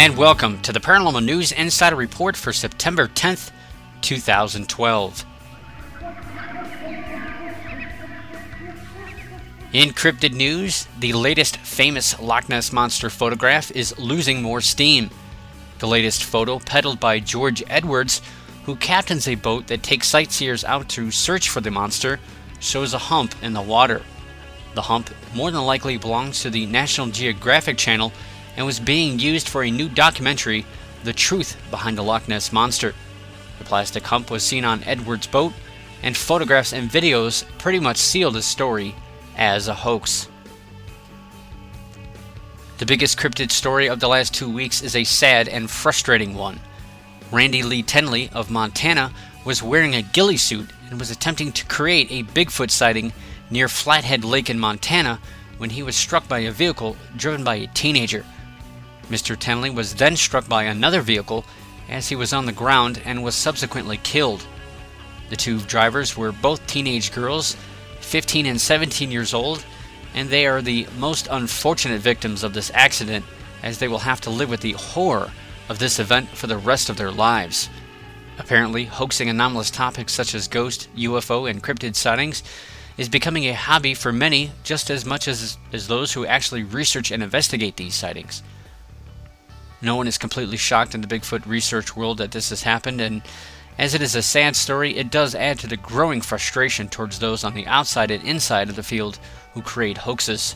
and welcome to the Paranormal News Insider Report for September 10th, 2012. In cryptid news, the latest famous Loch Ness Monster photograph is losing more steam. The latest photo, peddled by George Edwards, who captains a boat that takes sightseers out to search for the monster, shows a hump in the water. The hump more than likely belongs to the National Geographic Channel and was being used for a new documentary, The Truth Behind the Loch Ness Monster. The plastic hump was seen on Edwards' boat, and photographs and videos pretty much seal the story as a hoax. The biggest cryptid story of the last 2 weeks is a sad and frustrating one. Randy Lee Tenley of Montana was wearing a ghillie suit and was attempting to create a Bigfoot sighting near Flathead Lake in Montana when he was struck by a vehicle driven by a teenager. Mr. Tenley was then struck by another vehicle as he was on the ground and was subsequently killed. The two drivers were both teenage girls, 15 and 17 years old, and they are the most unfortunate victims of this accident, as they will have to live with the horror of this event for the rest of their lives. Apparently, hoaxing anomalous topics such as ghost, UFO, and cryptid sightings is becoming a hobby for many, just as much as those who actually research and investigate these sightings. No one is completely shocked in the Bigfoot research world that this has happened, and as it is a sad story, it does add to the growing frustration towards those on the outside and inside of the field who create hoaxes.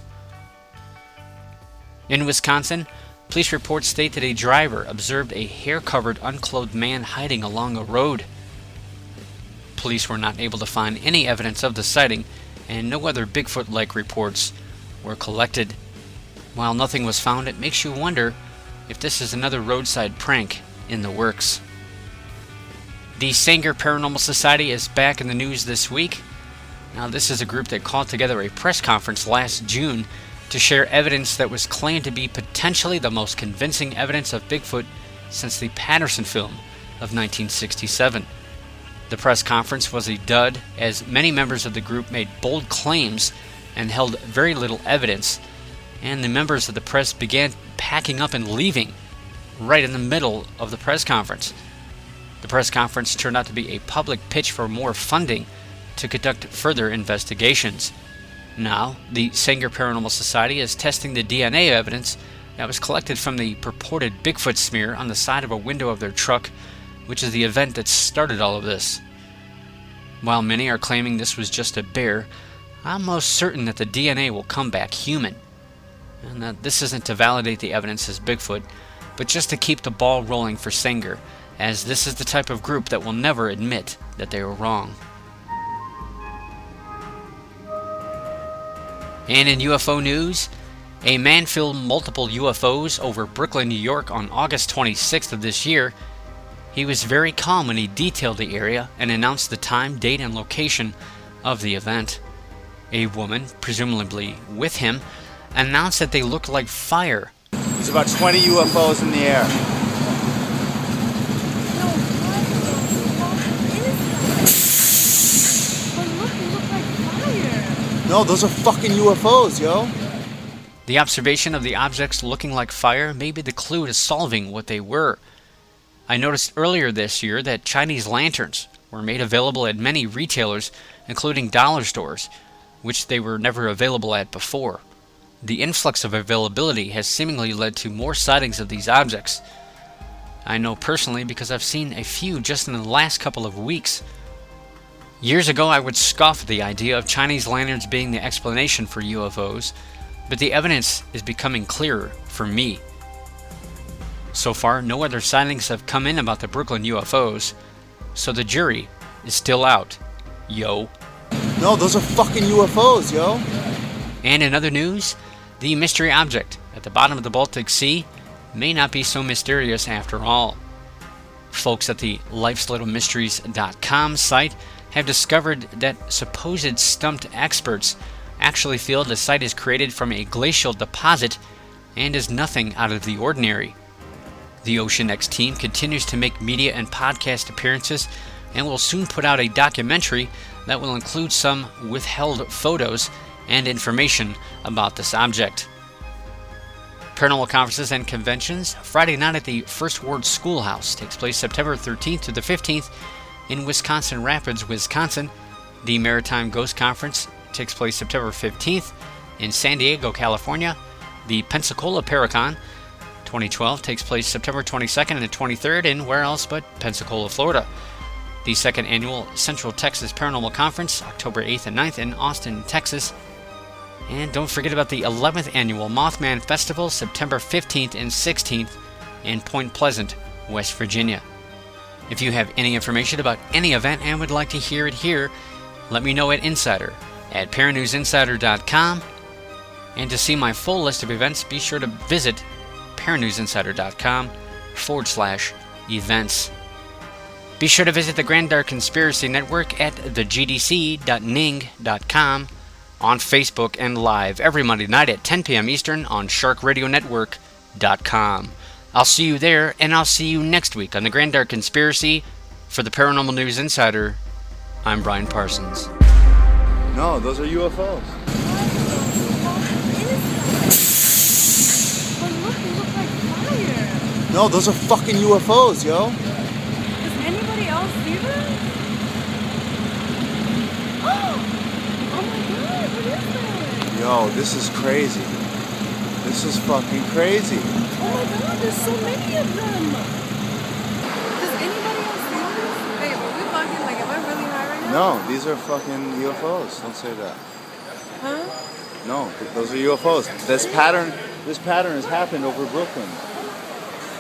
In Wisconsin, police reports state that a driver observed a hair-covered, unclothed man hiding along a road. Police were not able to find any evidence of the sighting, and no other Bigfoot-like reports were collected. While nothing was found, it makes you wonder if this is another roadside prank in the works. The Sanger Paranormal Society is back in the news this week. Now, this is a group that called together a press conference last June to share evidence that was claimed to be potentially the most convincing evidence of Bigfoot since the Patterson film of 1967. The press conference was a dud, as many members of the group made bold claims and held very little evidence, and the members of the press began packing up and leaving right in the middle of the press conference. The press conference turned out to be a public pitch for more funding to conduct further investigations. Now, the Sanger Paranormal Society is testing the DNA evidence that was collected from the purported Bigfoot smear on the side of a window of their truck, which is the event that started all of this. While many are claiming this was just a bear, I'm most certain that the DNA will come back human. And that this isn't to validate the evidence as Bigfoot, but just to keep the ball rolling for Sanger, as this is the type of group that will never admit that they were wrong. And in UFO news, a man filmed multiple UFOs over Brooklyn, New York on August 26th of this year. He was very calm when he detailed the area and announced the time, date, and location of the event. A woman, presumably with him, announced that they looked like fire. There's about 20 UFOs in the air. No, those are fucking UFOs, yo. The observation of the objects looking like fire may be the clue to solving what they were. I noticed earlier this year that Chinese lanterns were made available at many retailers, including dollar stores, which they were never available at before. The influx of availability has seemingly led to more sightings of these objects. I know personally because I've seen a few just in the last couple of weeks. Years ago, I would scoff at the idea of Chinese lanterns being the explanation for UFOs, but the evidence is becoming clearer for me. So far, no other sightings have come in about the Brooklyn UFOs, so the jury is still out. Yo. No, those are fucking UFOs, yo. And in other news, the mystery object at the bottom of the Baltic Sea may not be so mysterious after all. Folks at the lifeslittlemysteries.com site have discovered that supposed stumped experts actually feel the site is created from a glacial deposit and is nothing out of the ordinary. The Ocean X team continues to make media and podcast appearances and will soon put out a documentary that will include some withheld photos and information about this object. Paranormal conferences and conventions. Friday night at the First Ward Schoolhouse takes place September 13th to the 15th in Wisconsin Rapids, Wisconsin. The Maritime Ghost Conference takes place September 15th in San Diego, California. The Pensacola Paracon 2012 takes place September 22nd and 23rd in where else but Pensacola, Florida. The second annual Central Texas Paranormal Conference, October 8th and 9th in Austin, Texas. And don't forget about the 11th annual Mothman Festival, September 15th and 16th in Point Pleasant, West Virginia. If you have any information about any event and would like to hear it here, let me know at insider@paranewsinsider.com. And to see my full list of events, be sure to visit paranewsinsider.com/events. Be sure to visit the Grand Dark Conspiracy Network at thegdc.ning.com, on Facebook and live every Monday night at 10 p.m. Eastern on sharkradionetwork.com. I'll see you there, and I'll see you next week on the Grand Dark Conspiracy. For the Paranormal News Insider, I'm Brian Parsons. No, those are UFOs. But look, they look like fire. No, those are fucking UFOs, yo. Does anybody else see them? Oh my god, what is that? Yo, this is crazy. This is fucking crazy. Oh my god, there's so many of them. Does anybody else see this? Hey, are we fucking, like, am I really high right now? No, these are fucking UFOs. Don't say that. Huh? No, those are UFOs. This pattern has happened over Brooklyn.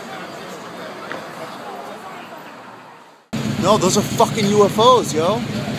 No, those are fucking UFOs, yo.